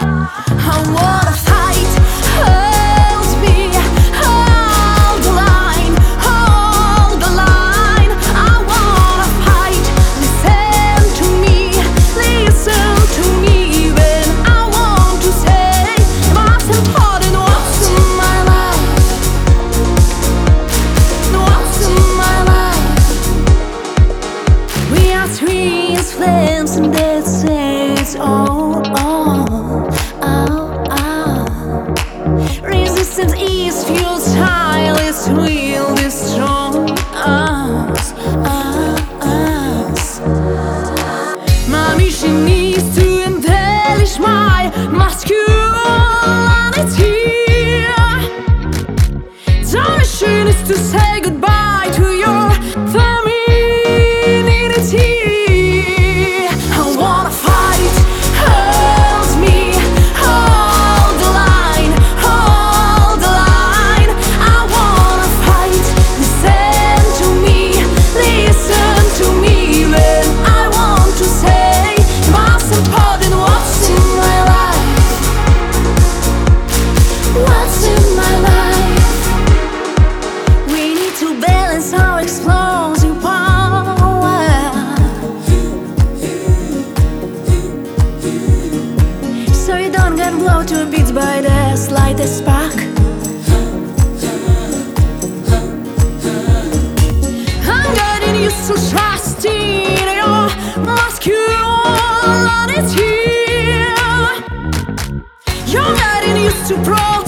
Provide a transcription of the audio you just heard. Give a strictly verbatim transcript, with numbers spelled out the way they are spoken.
I wanna fight, hold me, hold the line, hold the line. I wanna fight, listen to me, listen to me when I want to say what's important, what's in my life, what's in my life. We are twins, flames, and that says oh, oh, oh, oh. Resistance is futile, it's will destroy us, us. My mission is to embellish my masculinity. The mission is to say goodbye to your femininity. I wanna fight, hold me, hold the line, hold the line. I wanna fight, listen to me, listen to me when I want to say what's important, what's in my life, what's in my life. We need to balance our explosive power, so you don't get blown to bits by the slightest spark. I'm getting used to trusting your masculinity. You're getting used to pro